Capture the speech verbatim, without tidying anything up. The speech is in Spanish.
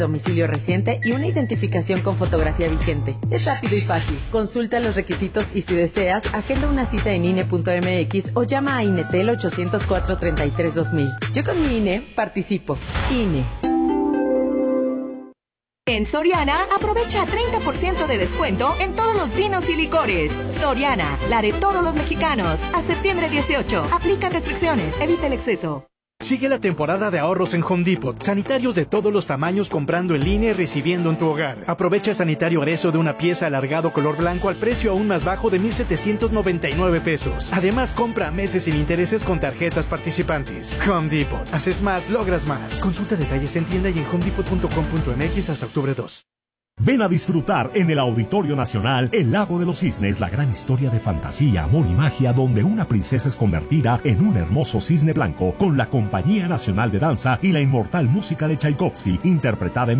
domicilio reciente y una identificación con fotografía vigente. Es rápido y fácil. Consulta los requisitos y si deseas, agenda una cita en I N E punto M X o llama a Inetel ochocientos cuatro, treinta y tres, dos mil. Yo con mi I N E participo. I N E. En Soriana, aprovecha treinta por ciento de descuento en todos los vinos y licores. Soriana, la de todos los mexicanos. A septiembre dieciocho. Aplican restricciones. Evita el exceso. Sigue la temporada de ahorros en Home Depot. Sanitarios de todos los tamaños comprando en línea y recibiendo en tu hogar. Aprovecha sanitario Arezo de una pieza alargado color blanco al precio aún más bajo de mil setecientos noventa y nueve pesos. Además, compra meses sin intereses con tarjetas participantes. Home Depot. Haces más, logras más. Consulta detalles en tienda y en home depot punto com punto m x hasta octubre dos. Ven a disfrutar en el Auditorio Nacional El Lago de los Cisnes, la gran historia de fantasía, amor y magia donde una princesa es convertida en un hermoso cisne blanco con la Compañía Nacional de Danza y la inmortal música de Tchaikovsky, interpretada en